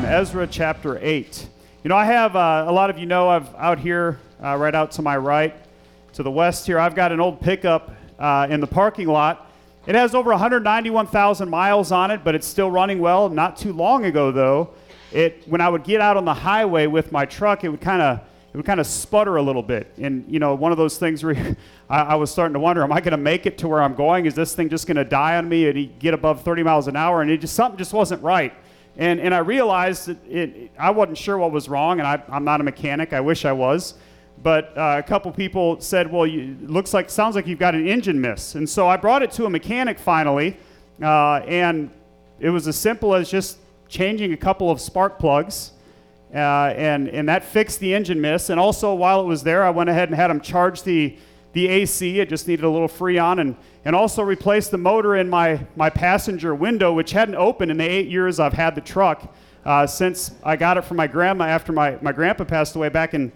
Ezra chapter 8. You know, I have, a lot of you know, I've out here, right out to my right, to the west here, I've got an old pickup in the parking lot. It has over 191,000 miles on it, but it's still running well. Not too long ago, though, when I would get out on the highway with my truck, it would kind of sputter a little bit. And, you know, one of those things where I was starting to wonder, am I going to make it to where I'm going? Is this thing just going to die on me and get above 30 miles an hour? And something just wasn't right. And I realized that I wasn't sure what was wrong, and I'm not a mechanic. I wish I was. But a couple people said, well, sounds like you've got an engine miss. And so I brought it to a mechanic finally, and it was as simple as just changing a couple of spark plugs, and that fixed the engine miss. And also, while it was there, I went ahead and had them charge the AC. It just needed a little Freon, and also replaced the motor in my passenger window, which hadn't opened in the 8 years I've had the truck, since I got it from my grandma after my grandpa passed away back in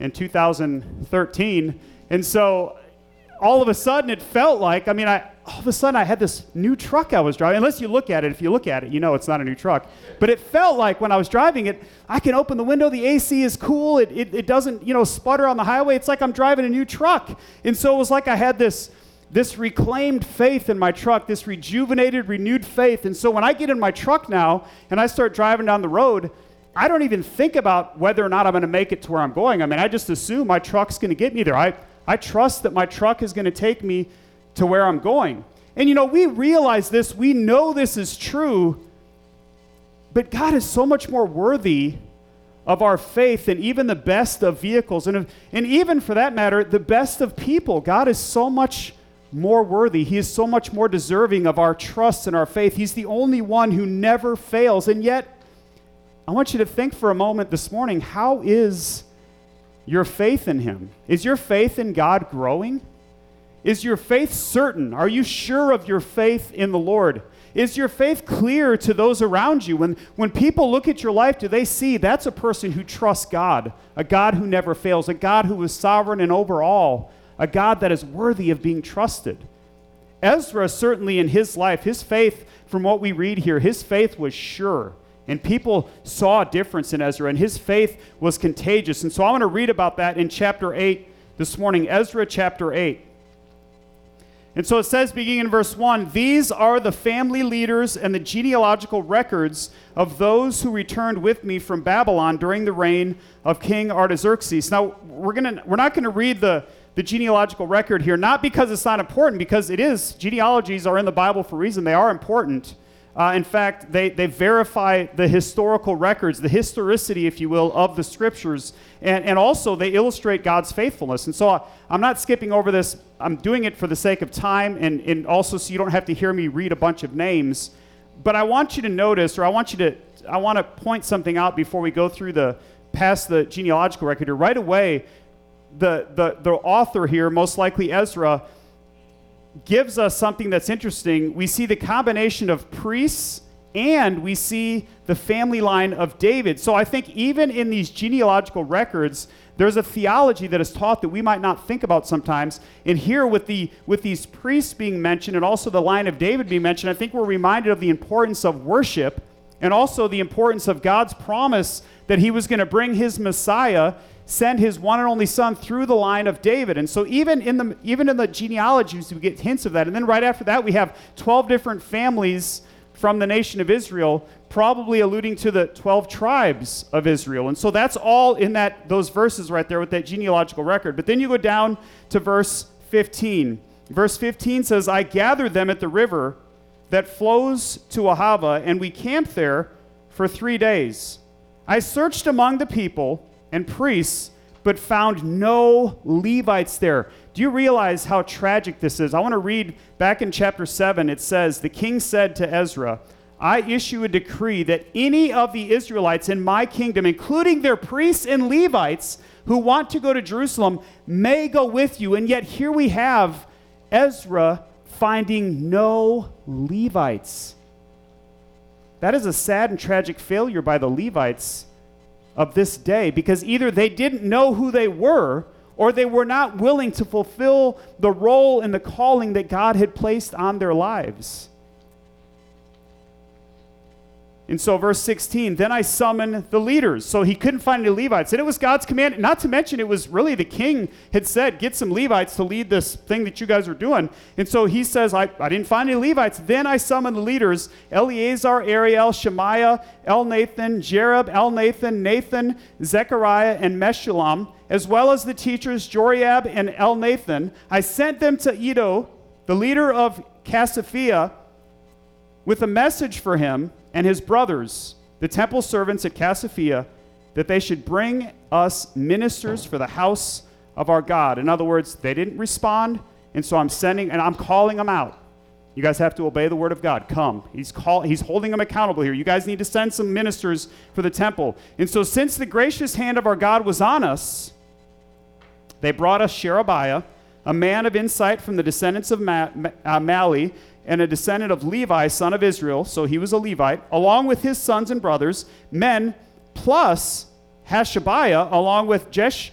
2013. And so all of a sudden it felt like, all of a sudden I had this new truck I was driving. Unless you look at it, if you look at it, you know it's not a new truck. But it felt like when I was driving it, I can open the window, the AC is cool, it doesn't, sputter on the highway. It's like I'm driving a new truck. And so it was like I had this reclaimed faith in my truck, this rejuvenated, renewed faith. And so when I get in my truck now and I start driving down the road, I don't even think about whether or not I'm going to make it to where I'm going. I just assume my truck's going to get me there. I trust that my truck is going to take me to where I'm going. And we realize this, we know this is true, but God is so much more worthy of our faith than even the best of vehicles. And even for that matter, the best of people. God is so much more worthy. He is so much more deserving of our trust and our faith. He's the only one who never fails. And yet, I want you to think for a moment this morning, how is your faith in Him? Is your faith in God growing? Is your faith certain? Are you sure of your faith in the Lord? Is your faith clear to those around you? When people look at your life, do they see that's a person who trusts God, a God who never fails, a God who is sovereign and over all, a God that is worthy of being trusted? Ezra, certainly in his life, his faith, from what we read here, his faith was sure. And people saw a difference in Ezra, and his faith was contagious. And so I want to read about that in chapter 8 this morning, Ezra chapter 8. And so it says, beginning in verse 1, "These are the family leaders and the genealogical records of those who returned with me from Babylon during the reign of King Artaxerxes." Now, we're not going to read the genealogical record here, not because it's not important, because it is. Genealogies are in the Bible for a reason. They are important. In fact, they verify the historical records, the historicity, if you will, of the scriptures, and also they illustrate God's faithfulness. And so I'm not skipping over this. I'm doing it for the sake of time, and also so you don't have to hear me read a bunch of names. But I want you to notice, or I want to point something out before we go through past the genealogical record here. Right away, the author here, most likely Ezra, gives us something that's interesting. We see the combination of priests and we see the family line of David. So I think even in these genealogical records, there's a theology that is taught that we might not think about sometimes. And here with these priests being mentioned and also the line of David being mentioned, I think we're reminded of the importance of worship and also the importance of God's promise that He was going to bring His Messiah, send His one and only Son through the line of David. And so even in the genealogies, we get hints of that. And then right after that, we have 12 different families from the nation of Israel, probably alluding to the 12 tribes of Israel. And so that's all in those verses right there with that genealogical record. But then you go down to verse 15. Verse 15 says, "I gathered them at the river that flows to Ahava, and we camped there for 3 days. I searched among the people and priests, but found no Levites there." Do you realize how tragic this is? I want to read back in chapter 7. It says, "The king said to Ezra, I issue a decree that any of the Israelites in my kingdom, including their priests and Levites, who want to go to Jerusalem, may go with you." And yet here we have Ezra finding no Levites. That is a sad and tragic failure by the Levites of this day, because either they didn't know who they were, or they were not willing to fulfill the role and the calling that God had placed on their lives. And so verse 16, then I summoned the leaders. So he couldn't find any Levites. And it was God's command, not to mention it was really the king had said, get some Levites to lead this thing that you guys are doing. And so he says, I didn't find any Levites. Then I summoned the leaders, Eleazar, Ariel, Shemaiah, Elnathan, Jereb, Elnathan, Nathan, Zechariah, and Meshullam, as well as the teachers Joriab and Elnathan. I sent them to Iddo, the leader of Casaphiah, with a message for him and his brothers, the temple servants at Casaphiah, that they should bring us ministers for the house of our God. In other words, they didn't respond, and so I'm calling them out. You guys have to obey the word of God. Come. He's holding them accountable here. You guys need to send some ministers for the temple. And so since the gracious hand of our God was on us, they brought us Sherebiah, a man of insight from the descendants of Mali, and a descendant of Levi, son of Israel, so he was a Levite, along with his sons and brothers, men, plus Hashabiah, along with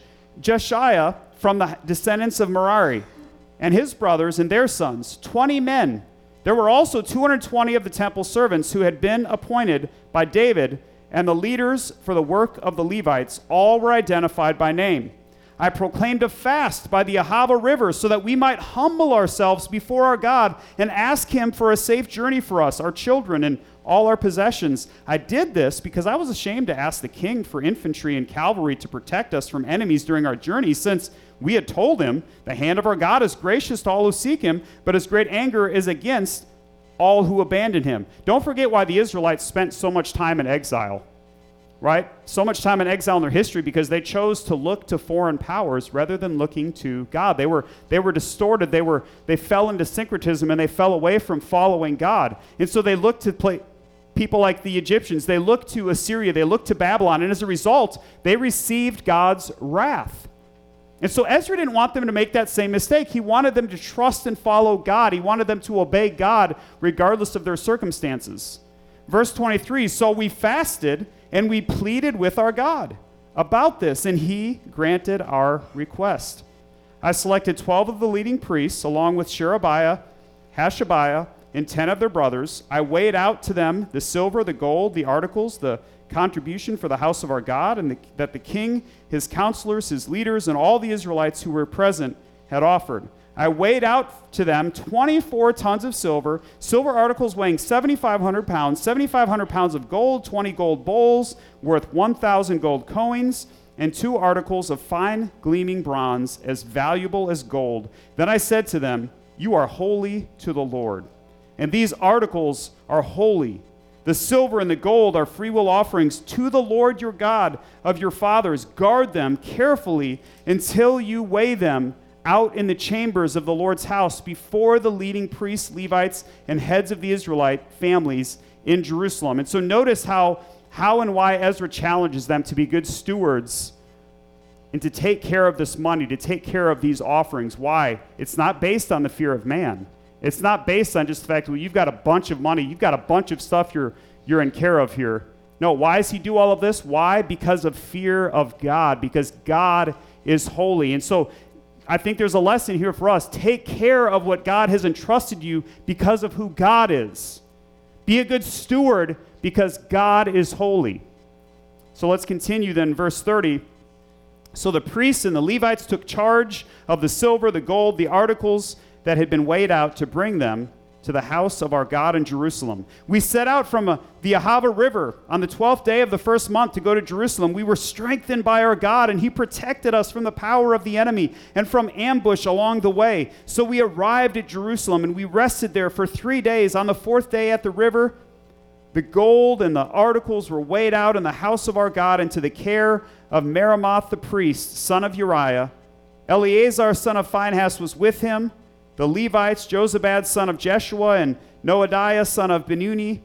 Jeshiah from the descendants of Merari, and his brothers and their sons, 20 men. There were also 220 of the temple servants who had been appointed by David, and the leaders for the work of the Levites, all were identified by name. I proclaimed a fast by the Ahava River so that we might humble ourselves before our God and ask him for a safe journey for us, our children, and all our possessions. I did this because I was ashamed to ask the king for infantry and cavalry to protect us from enemies during our journey, since we had told him, the hand of our God is gracious to all who seek him, but his great anger is against all who abandon him. Don't forget why the Israelites spent so much time in exile. Right? So much time in exile in their history because they chose to look to foreign powers rather than looking to God. They were distorted. They fell into syncretism and they fell away from following God. And so they looked to people like the Egyptians. They looked to Assyria. They looked to Babylon. And as a result, they received God's wrath. And so Ezra didn't want them to make that same mistake. He wanted them to trust and follow God. He wanted them to obey God regardless of their circumstances. Verse 23, so we fasted and we pleaded with our God about this, and he granted our request. I selected 12 of the leading priests, along with Sherebiah, Hashabiah, and 10 of their brothers. I weighed out to them the silver, the gold, the articles, the contribution for the house of our God, and that the king, his counselors, his leaders, and all the Israelites who were present had offered. I weighed out to them 24 tons of silver, silver articles weighing 7,500 pounds of gold, 20 gold bowls worth 1,000 gold coins, and 2 articles of fine gleaming bronze as valuable as gold. Then I said to them, you are holy to the Lord, and these articles are holy. The silver and the gold are freewill offerings to the Lord your God of your fathers. Guard them carefully until you weigh them out in the chambers of the Lord's house before the leading priests, Levites, and heads of the Israelite families in Jerusalem. And so notice how and why Ezra challenges them to be good stewards and to take care of this money, to take care of these offerings. Why? It's not based on the fear of man. It's not based on just the fact, well, you've got a bunch of money, you've got a bunch of stuff you're in care of here. No, why does he do all of this? Why? Because of fear of God, because God is holy. And so I think there's a lesson here for us. Take care of what God has entrusted you because of who God is. Be a good steward because God is holy. So let's continue then, verse 30. So the priests and the Levites took charge of the silver, the gold, the articles that had been weighed out to bring them to the house of our God in Jerusalem. We set out from the Ahava River on the 12th day of the first month to go to Jerusalem. We were strengthened by our God, and he protected us from the power of the enemy and from ambush along the way. So we arrived at Jerusalem, and we rested there for 3 days. On the 4th day at the river, the gold and the articles were weighed out in the house of our God into the care of Meremoth the priest, son of Uriah. Eleazar, son of Phinehas, was with him. The Levites, Jozabad, son of Jeshua, and Noadiah, son of Binui,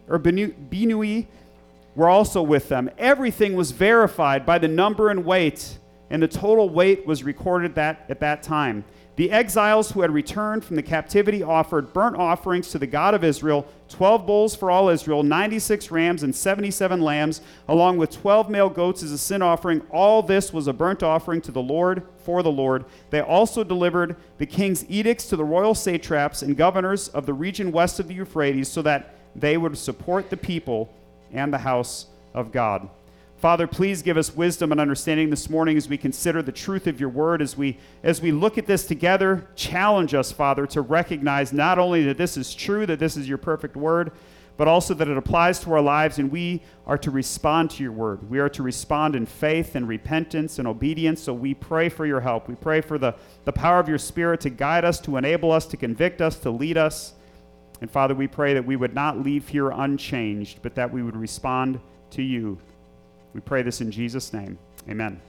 were also with them. Everything was verified by the number and weight, and the total weight was recorded at that time. The exiles who had returned from the captivity offered burnt offerings to the God of Israel, 12 bulls for all Israel, 96 rams and 77 lambs, along with 12 male goats as a sin offering. All this was a burnt offering to the Lord, for the Lord. They also delivered the king's edicts to the royal satraps and governors of the region west of the Euphrates, so that they would support the people and the house of God. Father, please give us wisdom and understanding this morning as we consider the truth of your word, as we look at this together. Challenge us, Father, to recognize not only that this is true, that this is your perfect word, but also that it applies to our lives, and we are to respond to your word. We are to respond in faith and repentance and obedience, so we pray for your help. We pray for the power of your Spirit to guide us, to enable us, to convict us, to lead us. And Father, we pray that we would not leave here unchanged, but that we would respond to you. We pray this in Jesus' name. Amen.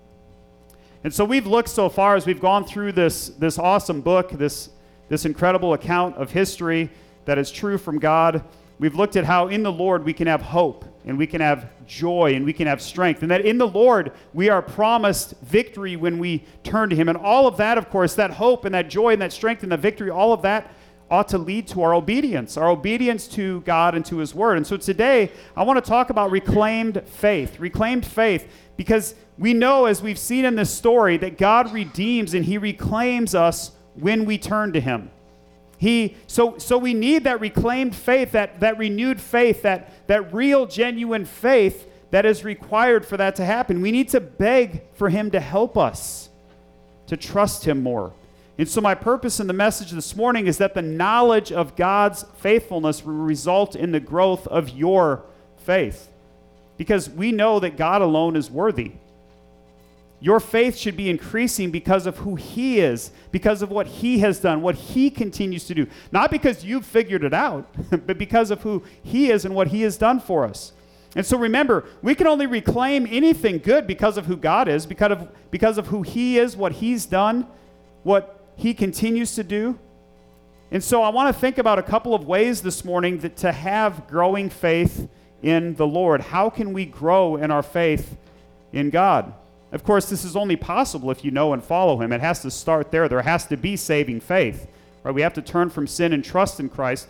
And so we've looked so far as we've gone through this awesome book, this incredible account of history that is true from God. We've looked at how in the Lord we can have hope, and we can have joy, and we can have strength, and that in the Lord we are promised victory when we turn to him. And all of that, of course, that hope and that joy and that strength and that victory, all of that ought to lead to our obedience to God and to his word. And so today, I want to talk about reclaimed faith, because we know, as we've seen in this story, that God redeems and he reclaims us when we turn to him. So we need that reclaimed faith, that renewed faith, that real, genuine faith that is required for that to happen. We need to beg for him to help us to trust him more. And so my purpose in the message this morning is that the knowledge of God's faithfulness will result in the growth of your faith, because we know that God alone is worthy. Your faith should be increasing because of who he is, because of what he has done, what he continues to do. Not because you've figured it out, but because of who he is and what he has done for us. And so remember, we can only reclaim anything good because of who God is, because of who he is, what he's done, what he continues to do. And so I want to think about a couple of ways this morning that to have growing faith in the Lord. How can we grow in our faith in God? Of course, this is only possible if you know and follow him. It has to start there. There has to be saving faith, right? We have to turn from sin and trust in Christ.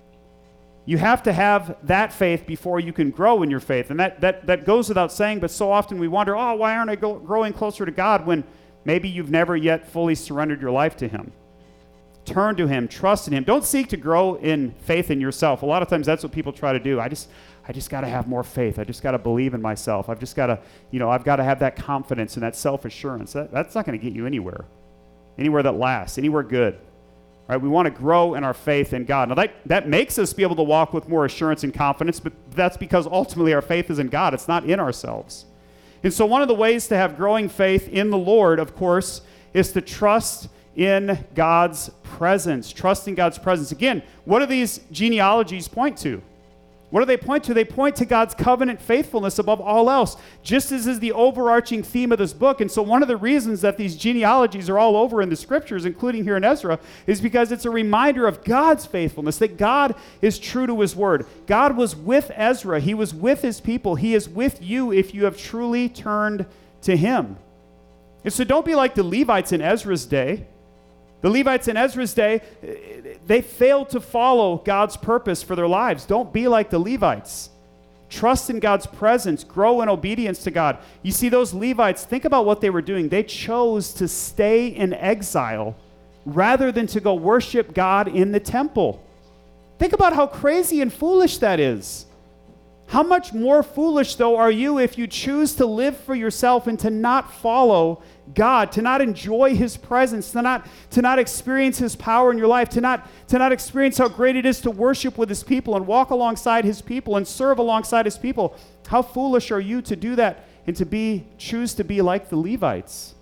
You have to have that faith before you can grow in your faith. And that goes without saying, but so often we wonder, why aren't I growing closer to God when maybe you've never yet fully surrendered your life to him? Turn to him, trust in him. Don't seek to grow in faith in yourself. A lot of times that's what people try to do. I just got to have more faith. I just got to believe in myself. I've just got to, I've got to have that confidence and that self-assurance. That's not going to get you anywhere that lasts, anywhere good. Right? We want to grow in our faith in God. Now that makes us be able to walk with more assurance and confidence, but that's because ultimately our faith is in God. It's not in ourselves. And so one of the ways to have growing faith in the Lord, of course, is to trust in God's presence. Trust in God's presence. Again, what do these genealogies point to? What do they point to? They point to God's covenant faithfulness above all else, just as is the overarching theme of this book. And so one of the reasons that these genealogies are all over in the scriptures, including here in Ezra, is because it's a reminder of God's faithfulness, that God is true to his word. God was with Ezra. He was with his people. He is with you if you have truly turned to him. And so don't be like the Levites in Ezra's day. The Levites in Ezra's day, they failed to follow God's purpose for their lives. Don't be like the Levites. Trust in God's presence. Grow in obedience to God. You see, those Levites, think about what they were doing. They chose to stay in exile rather than to go worship God in the temple. Think about how crazy and foolish that is. How much more foolish, though, are you if you choose to live for yourself and to not follow God, to not enjoy his presence, to not experience his power in your life, to not experience how great it is to worship with his people and walk alongside his people and serve alongside his people. How foolish are you to do that and to choose to be like the Levites?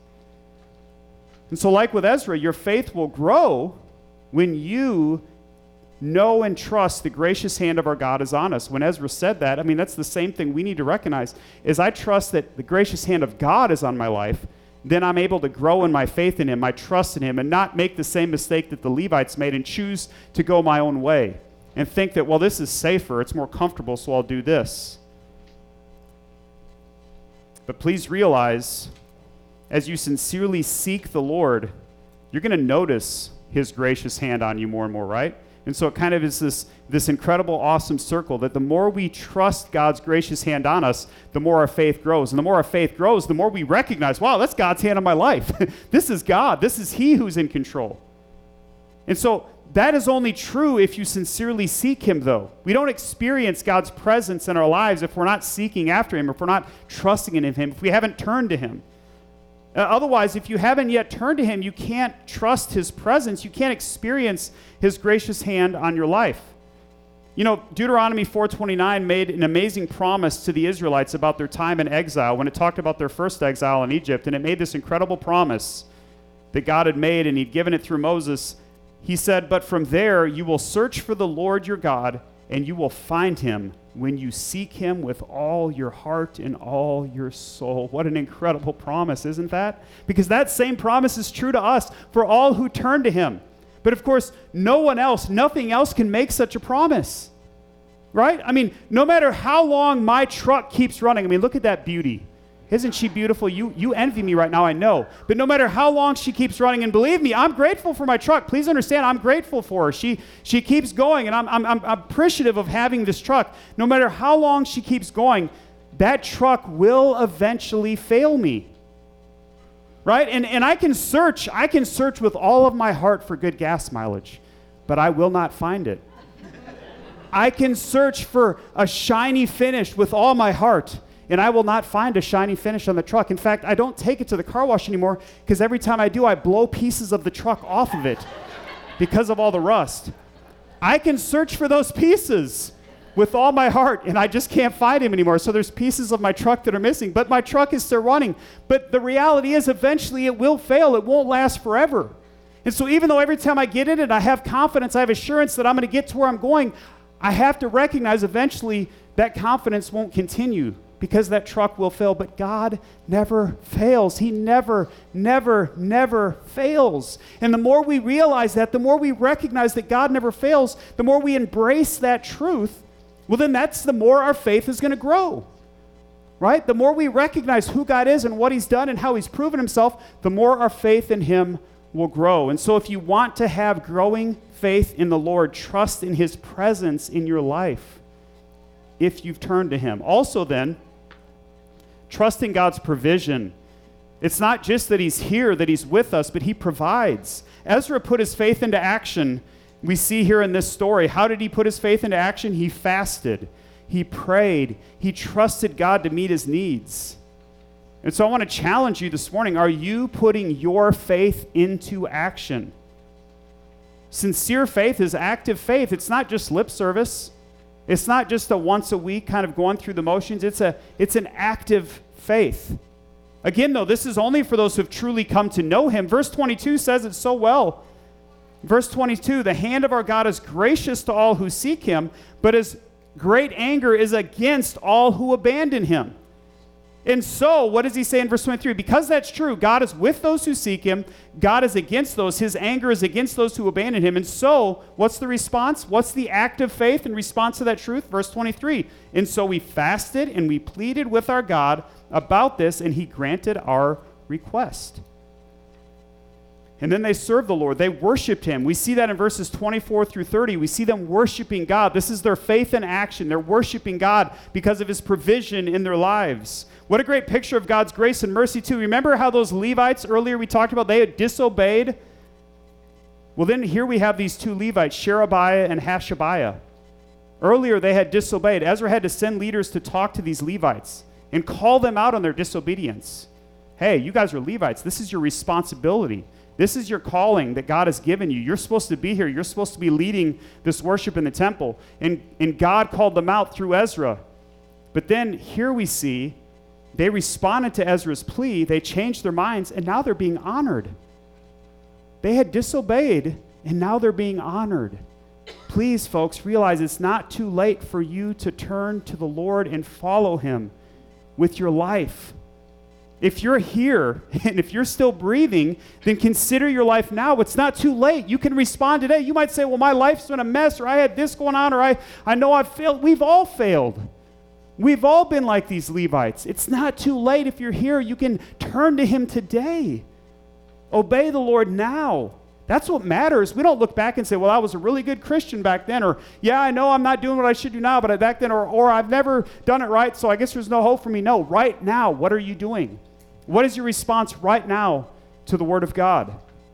And so like with Ezra, your faith will grow when you know and trust the gracious hand of our God is on us. When Ezra said that, that's the same thing we need to recognize, is I trust that the gracious hand of God is on my life. Then I'm able to grow in my faith in him, my trust in him, and not make the same mistake that the Levites made and choose to go my own way and think that, this is safer, it's more comfortable, so I'll do this. But please realize, as you sincerely seek the Lord, you're going to notice his gracious hand on you more and more, right? And so it kind of is this incredible, awesome circle that the more we trust God's gracious hand on us, the more our faith grows. And the more our faith grows, the more we recognize, wow, that's God's hand on my life. This is God. This is he who's in control. And so that is only true if you sincerely seek him, though. We don't experience God's presence in our lives if we're not seeking after him, if we're not trusting in him, if we haven't turned to him. Otherwise, if you haven't yet turned to him, you can't trust his presence. You can't experience his gracious hand on your life. You know, Deuteronomy 4:29 made an amazing promise to the Israelites about their time in exile when it talked about their first exile in Egypt, and it made this incredible promise that God had made, and he'd given it through Moses. He said, "But from there you will search for the Lord your God, and you will find him when you seek him with all your heart and all your soul." What an incredible promise, isn't that? Because that same promise is true to us for all who turn to him. But of course, nothing else can make such a promise, right? I mean, no matter how long my truck keeps running, I mean, look at that beauty. Isn't she beautiful? You envy me right now, I know. But no matter how long she keeps running, and believe me, I'm grateful for my truck. Please understand, I'm grateful for her. She keeps going, and I'm appreciative of having this truck. No matter how long she keeps going, that truck will eventually fail me. Right? And I can search with all of my heart for good gas mileage, but I will not find it. I can search for a shiny finish with all my heart, and I will not find a shiny finish on the truck. In fact, I don't take it to the car wash anymore because every time I do, I blow pieces of the truck off of it because of all the rust. I can search for those pieces with all my heart, and I just can't find him anymore. So there's pieces of my truck that are missing, but my truck is still running. But the reality is eventually it will fail. It won't last forever. And so even though every time I get in it, I have confidence, I have assurance that I'm going to get to where I'm going, I have to recognize eventually that confidence won't continue because that truck will fail. But God never fails. He never, never, never fails. And the more we realize that, the more we recognize that God never fails, the more we embrace that truth, well, then that's the more our faith is going to grow, right? The more we recognize who God is and what he's done and how he's proven himself, the more our faith in him will grow. And so if you want to have growing faith in the Lord, trust in his presence in your life if you've turned to him. Also then, trust in God's provision. It's not just that he's here, that he's with us, but he provides. Ezra put his faith into action. We see here in this story, how did he put his faith into action? He fasted, he prayed, he trusted God to meet his needs. And so I want to challenge you this morning, are you putting your faith into action? Sincere faith is active faith. It's not just lip service. It's not just a once a week kind of going through the motions. It's an active faith. Again, though, this is only for those who have truly come to know him. Verse 22 says it so well. Verse 22, the hand of our God is gracious to all who seek him, but his great anger is against all who abandon him. And so, what does he say in verse 23? Because that's true, God is with those who seek him. God is against those. His anger is against those who abandon him. And so, what's the response? What's the act of faith in response to that truth? Verse 23, and so we fasted and we pleaded with our God about this, and he granted our request. And then they served the Lord. They worshiped him. We see that in verses 24 through 30. We see them worshiping God. This is their faith in action. They're worshiping God because of his provision in their lives. What a great picture of God's grace and mercy, too. Remember how those Levites earlier we talked about, they had disobeyed? Well, then here we have these two Levites, Sherebiah and Hashabiah. Earlier they had disobeyed. Ezra had to send leaders to talk to these Levites and call them out on their disobedience. Hey, you guys are Levites. This is your responsibility. This is your calling that God has given you. You're supposed to be here. You're supposed to be leading this worship in the temple. And God called them out through Ezra. But then here we see they responded to Ezra's plea. They changed their minds, and now they're being honored. They had disobeyed, and now they're being honored. Please, folks, realize it's not too late for you to turn to the Lord and follow him with your life. If you're here and if you're still breathing, then consider your life now. It's not too late. You can respond today. You might say, well, my life's been a mess, or I had this going on, or I know I've failed. We've all failed. We've all been like these Levites. It's not too late. If you're here, you can turn to him today. Obey the Lord now. That's what matters. We don't look back and say, well, I was a really good Christian back then, or yeah, I know I'm not doing what I should do now, but back then, or I've never done it right, so I guess there's no hope for me. No, right now, what are you doing? What is your response right now to the Word of God?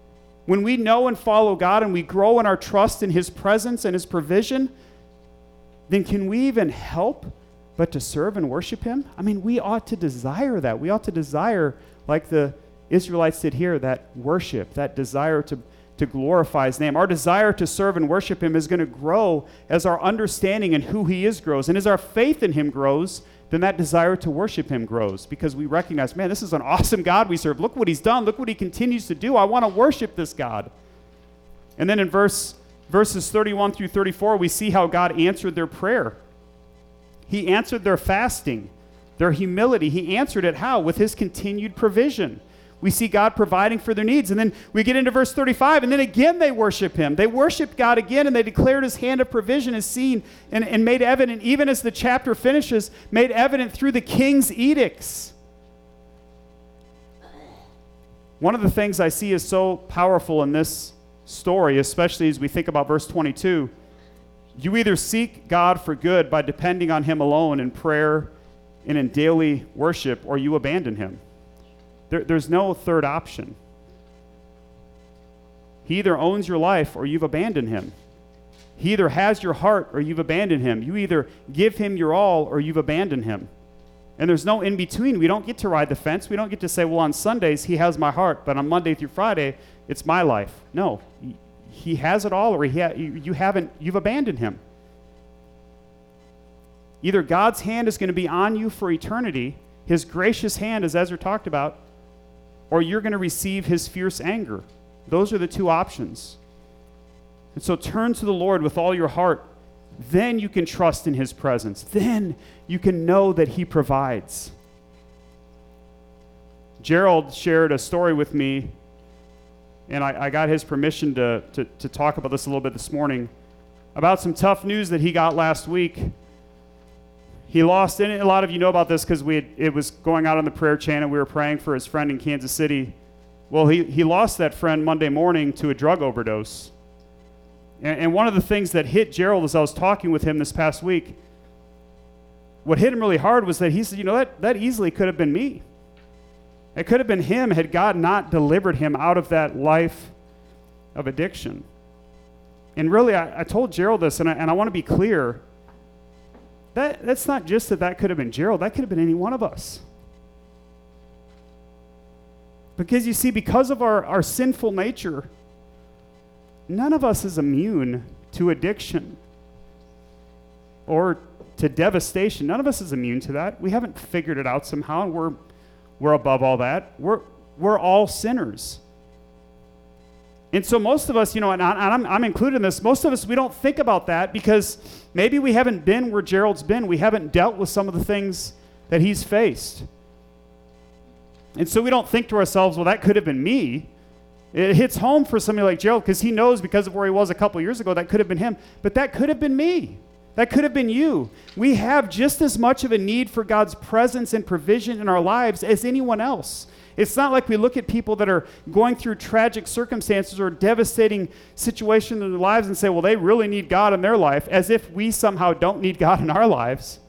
when we know and follow God and we grow in our trust in his presence and his provision, then can we even help but to serve and worship him? I mean, we ought to desire that. We ought to desire, like the Israelites did here, that worship, that desire to glorify his name. Our desire to serve and worship him is going to grow as our understanding and who he is grows. And as our faith in him grows, then that desire to worship him grows, because we recognize, man, this is an awesome God we serve. Look what he's done. Look what he continues to do. I want to worship this God. And then in verses 31 through 34, we see how God answered their prayer. He answered their fasting, their humility. He answered it how? With his continued provision. We see God providing for their needs. And then we get into verse 35, and then again they worship him. They worshiped God again, and they declared his hand of provision is seen and made evident, even as the chapter finishes, made evident through the king's edicts. One of the things I see is so powerful in this story, especially as we think about verse 22, you either seek God for good by depending on him alone in prayer and in daily worship, or you abandon him. There's no third option. He either owns your life or you've abandoned him. He either has your heart or you've abandoned him. You either give him your all or you've abandoned him. And there's no in between. We don't get to ride the fence. We don't get to say, well, on Sundays he has my heart, but on Monday through Friday it's my life. No, he has it all, or you've abandoned him. Either God's hand is going to be on you for eternity, his gracious hand, as Ezra talked about, or you're going to receive his fierce anger. Those are the two options. And so turn to the Lord with all your heart. Then you can trust in his presence. Then you can know that he provides. Gerald shared a story with me, and I got his permission to talk about this a little bit this morning, about some tough news that he got last week. He lost, and a lot of you know about this because it was going out on the prayer channel. We were praying for his friend in Kansas City. Well, he lost that friend Monday morning to a drug overdose. And one of the things that hit Gerald as I was talking with him this past week, what hit him really hard was that he said, that easily could have been me. It could have been him had God not delivered him out of that life of addiction. And really, I told Gerald this, and I want to be clear. That's not just that could have been Gerald. That could have been any one of us. Because you see, because of our sinful nature, none of us is immune to addiction or to devastation. None of us is immune to that. We haven't figured it out somehow, and we're above all that. We're all sinners. And so most of us, and I'm included in this, most of us, we don't think about that because maybe we haven't been where Gerald's been. We haven't dealt with some of the things that he's faced. And so we don't think to ourselves, well, that could have been me. It hits home for somebody like Gerald because he knows because of where he was a couple years ago, that could have been him. But that could have been me. That could have been you. We have just as much of a need for God's presence and provision in our lives as anyone else. It's not like we look at people that are going through tragic circumstances or devastating situations in their lives and say, well, they really need God in their life, as if we somehow don't need God in our lives.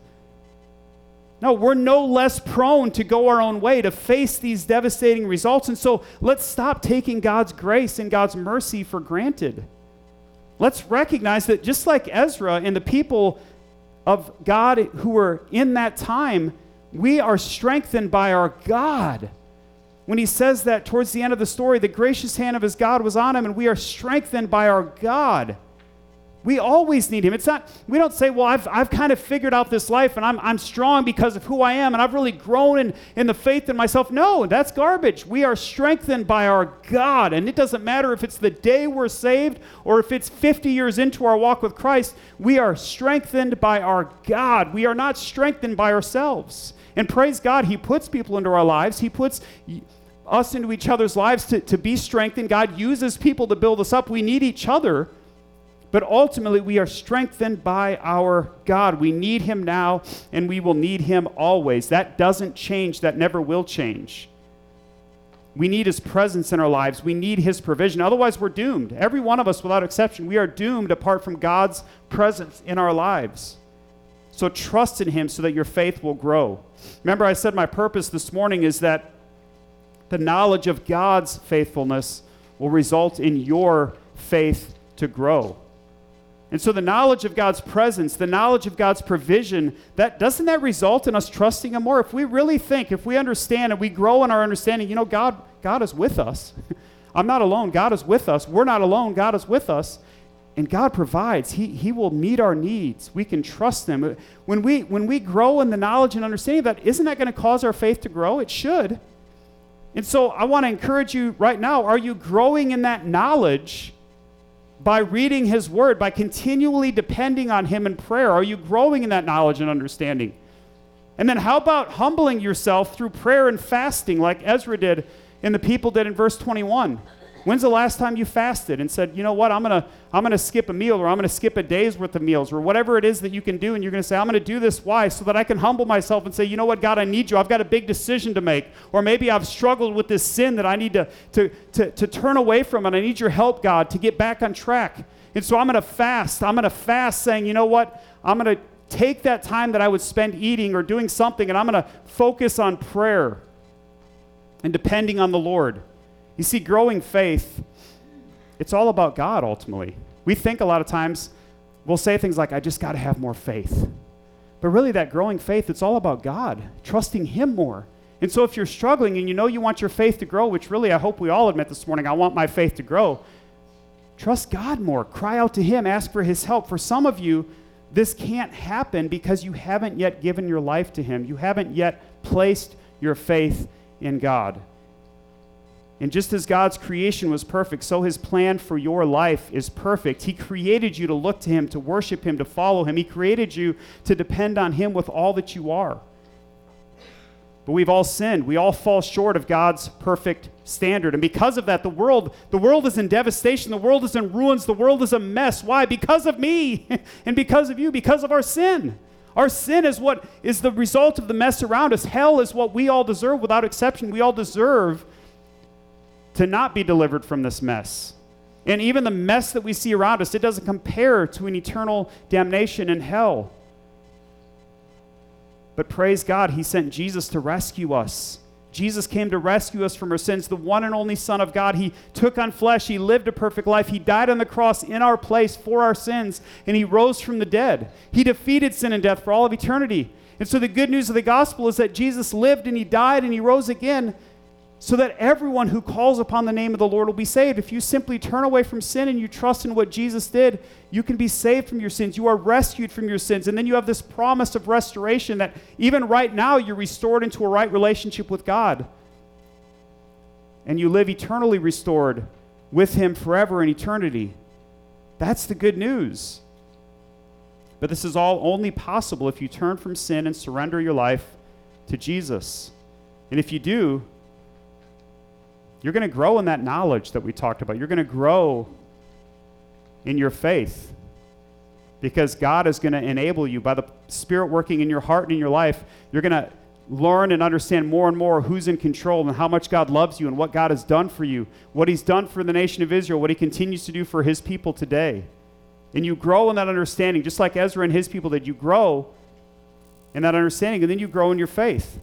No, we're no less prone to go our own way, to face these devastating results. And so let's stop taking God's grace and God's mercy for granted. Let's recognize that just like Ezra and the people of God who were in that time, we are strengthened by our God. When he says that towards the end of the story, the gracious hand of his God was on him, and we are strengthened by our God. We always need him. It's not, we don't say, well, I've kind of figured out this life, and I'm strong because of who I am, and I've really grown in the faith in myself. No, that's garbage. We are strengthened by our God, and it doesn't matter if it's the day we're saved or if it's 50 years into our walk with Christ. We are strengthened by our God. We are not strengthened by ourselves. And praise God, he puts people into our lives. He puts us into each other's lives to be strengthened. God uses people to build us up. We need each other. But ultimately, we are strengthened by our God. We need him now, and we will need him always. That doesn't change. That never will change. We need his presence in our lives. We need his provision. Otherwise, we're doomed. Every one of us, without exception, we are doomed apart from God's presence in our lives. So trust in him so that your faith will grow. Remember, I said my purpose this morning is that the knowledge of God's faithfulness will result in your faith to grow. And so the knowledge of God's presence, the knowledge of God's provision, doesn't that result in us trusting Him more? If we really think, if we understand and we grow in our understanding, God is with us. I'm not alone. God is with us. We're not alone. God is with us. And God provides. He will meet our needs. We can trust Him. When we grow in the knowledge and understanding of that, isn't that going to cause our faith to grow? It should. And so I want to encourage you right now, are you growing in that knowledge by reading His Word, by continually depending on Him in prayer? Are you growing in that knowledge and understanding? And then how about humbling yourself through prayer and fasting like Ezra did and the people did in verse 21? When's the last time you fasted and said, you know what, I'm gonna skip a meal, or I'm gonna skip a day's worth of meals, or whatever it is that you can do, and you're gonna say, I'm gonna do this. Why? So that I can humble myself and say, you know what, God, I need you. I've got a big decision to make. Or maybe I've struggled with this sin that I need to turn away from, and I need your help, God, to get back on track. And so I'm gonna fast. I'm gonna fast saying, you know what, I'm gonna take that time that I would spend eating or doing something, and I'm gonna focus on prayer and depending on the Lord. You see, growing faith, it's all about God ultimately. We think a lot of times, we'll say things like, I just got to have more faith. But really that growing faith, it's all about God, trusting Him more. And so if you're struggling and you want your faith to grow, which really I hope we all admit this morning, I want my faith to grow, trust God more. Cry out to Him, ask for His help. For some of you, this can't happen because you haven't yet given your life to Him. You haven't yet placed your faith in God. And just as God's creation was perfect, so His plan for your life is perfect. He created you to look to Him, to worship Him, to follow Him. He created you to depend on Him with all that you are. But we've all sinned. We all fall short of God's perfect standard. And because of that, the world is in devastation. The world is in ruins. The world is a mess. Why? Because of me and because of you, because of our sin. Our sin is what is the result of the mess around us. Hell is what we all deserve without exception. We all deserve to not be delivered from this mess. And even the mess that we see around us, it doesn't compare to an eternal damnation in hell. But praise God, He sent Jesus to rescue us. Jesus came to rescue us from our sins, the one and only Son of God. He took on flesh. He lived a perfect life. He died on the cross in our place for our sins, and He rose from the dead. He defeated sin and death for all of eternity. And so the good news of the gospel is that Jesus lived and He died and He rose again, so that everyone who calls upon the name of the Lord will be saved. If you simply turn away from sin and you trust in what Jesus did, you can be saved from your sins. You are rescued from your sins. And then you have this promise of restoration that even right now you're restored into a right relationship with God. And you live eternally restored with Him forever in eternity. That's the good news. But this is all only possible if you turn from sin and surrender your life to Jesus. And if you do, you're going to grow in that knowledge that we talked about. You're going to grow in your faith because God is going to enable you by the Spirit working in your heart and in your life. You're going to learn and understand more and more who's in control and how much God loves you and what God has done for you, what He's done for the nation of Israel, what He continues to do for His people today. And you grow in that understanding, just like Ezra and his people did. You grow in that understanding, and then you grow in your faith.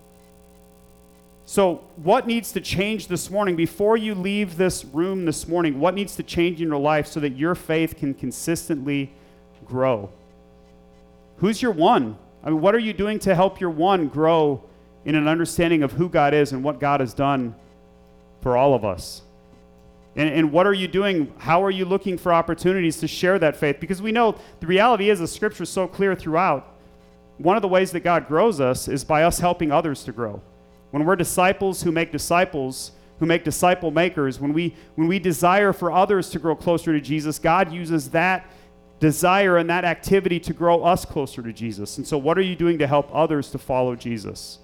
So what needs to change this morning? Before you leave this room this morning, what needs to change in your life so that your faith can consistently grow? Who's your one? I mean, what are you doing to help your one grow in an understanding of who God is and what God has done for all of us? And what are you doing? How are you looking for opportunities to share that faith? Because we know the reality is the Scripture is so clear throughout. One of the ways that God grows us is by us helping others to grow. When we're disciples who make disciple makers, when we desire for others to grow closer to Jesus, God uses that desire and that activity to grow us closer to Jesus. And so what are you doing to help others to follow Jesus?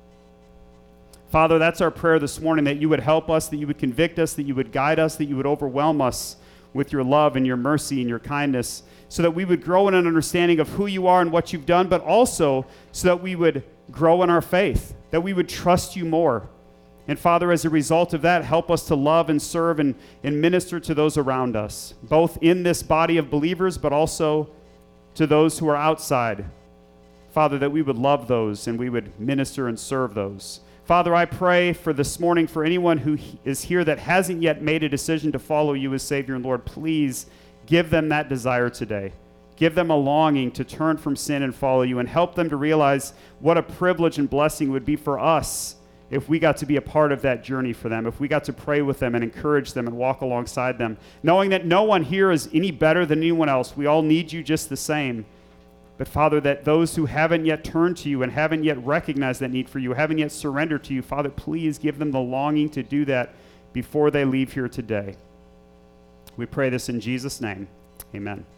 Father, that's our prayer this morning, that you would help us, that you would convict us, that you would guide us, that you would overwhelm us with your love and your mercy and your kindness, so that we would grow in an understanding of who you are and what you've done, but also so that we would grow in our faith, that we would trust you more. And Father, as a result of that, help us to love and serve and minister to those around us, both in this body of believers, but also to those who are outside. Father, that we would love those and we would minister and serve those. Father, I pray for this morning for anyone who is here that hasn't yet made a decision to follow you as Savior and Lord. Please give them that desire today. Give them a longing to turn from sin and follow you, and help them to realize what a privilege and blessing it would be for us if we got to be a part of that journey for them, if we got to pray with them and encourage them and walk alongside them, knowing that no one here is any better than anyone else. We all need you just the same. But Father, that those who haven't yet turned to you and haven't yet recognized that need for you, haven't yet surrendered to you, Father, please give them the longing to do that before they leave here today. We pray this in Jesus' name. Amen.